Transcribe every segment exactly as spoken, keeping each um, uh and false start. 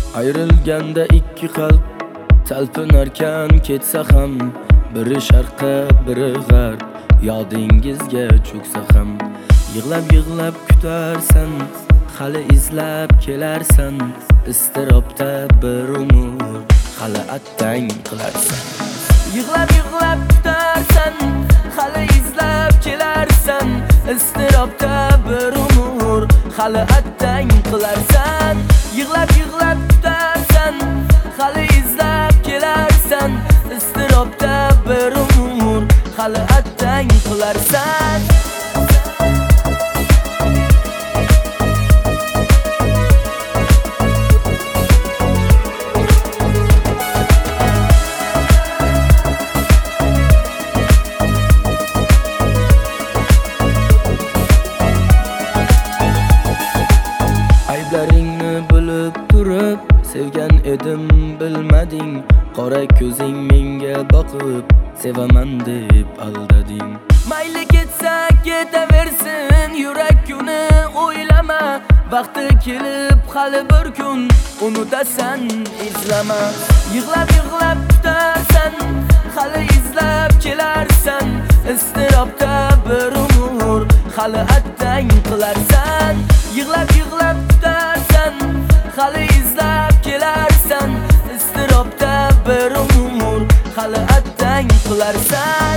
Ayrılganda ikki qalb talpinarkan ketsa ham, biri sharqqa biri g'arb, yodingizga cho'ksa ham, yig'lab yig'lab kutarsan, hali izlab kelarsan, istirobda bir umr hali attang qilarsan. Yig'lab yig'lab kutarsan, hali izlab kelarsan, istirobda bir umr hali attang qilarsan. Yig'lab yig'lab kutarsan, hali izlab kelarsan, istirobda bir umr hali attang qilarsan. Ayblaringni bilib turib, sevgan edim bilmading, qora ko'zing menga boqib, sevaman deb aldading. Mayli ketsa ketaversin, yurak kuni o'ylama, vaqti kelib hali bir kun unutasan, izlama. Yig'lab yig'lab kutarsan, hali izlab kelarsan, istirobda bir umr hali attang qilarsan. Yig'lab yig'lab kutarsan, hali izlab kelarsan, istirobda bir umr hali attang qilarsan.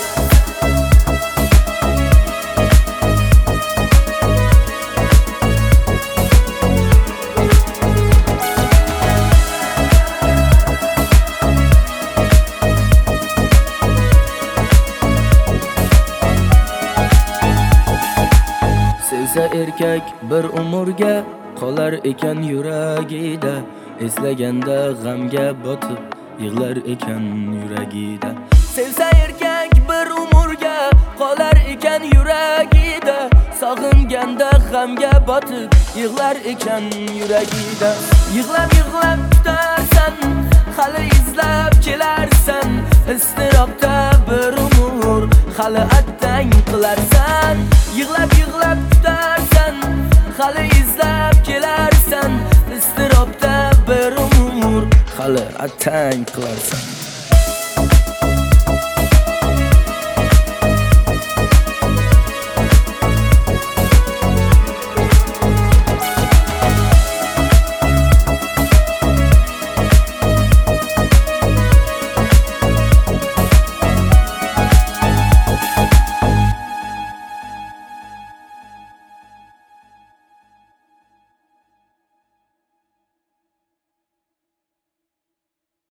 Sevsa erkak bir umrga qolar ekan yuragida, eslaganda g'amga botib yig'lar ekan yuragida. Sevsa erkak bir umrga qolar ekan yuragida, sog'inganda g'amga botib yig'lar ekan yuragida. Yig'lab yig'lab kutarsan, hali izlab kelarsan, istirobda bir umr hali attang qilarsan. Yig'lab yig'lab kutarsan, hali izlab kelarsan, istirobda bir umr hali attang qilarsan.